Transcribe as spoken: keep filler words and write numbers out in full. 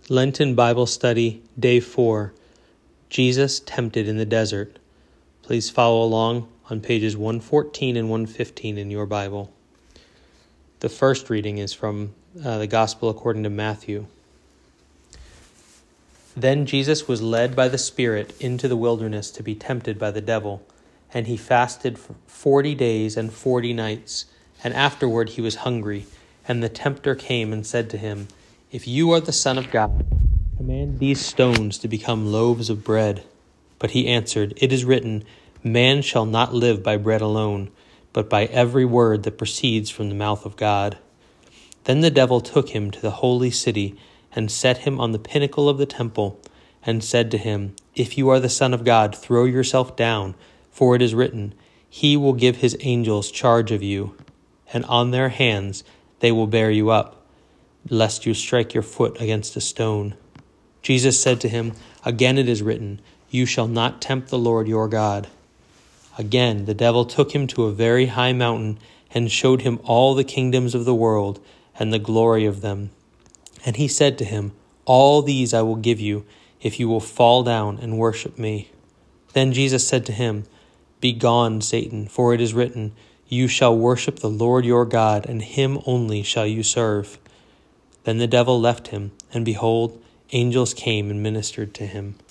Lenten Bible Study, Day four, Jesus Tempted in the Desert. Please follow along on pages one fourteen and one fifteen in your Bible. The first reading is from uh, the Gospel according to Matthew. Then Jesus was led by the Spirit into the wilderness to be tempted by the devil, and he fasted for forty days and forty nights, and afterward he was hungry. And the tempter came and said to him, "If you are the Son of God, command these stones to become loaves of bread." But he answered, "It is written, man shall not live by bread alone, but by every word that proceeds from the mouth of God." Then the devil took him to the holy city and set him on the pinnacle of the temple and said to him, "If you are the Son of God, throw yourself down, for it is written, he will give his angels charge of you, and on their hands they will bear you up, lest you strike your foot against a stone." Jesus said to him, "Again it is written, you shall not tempt the Lord your God." Again the devil took him to a very high mountain and showed him all the kingdoms of the world and the glory of them. And he said to him, "All these I will give you, if you will fall down and worship me." Then Jesus said to him, "Begone, Satan, for it is written, you shall worship the Lord your God, and him only shall you serve." Then the devil left him, and behold, angels came and ministered to him.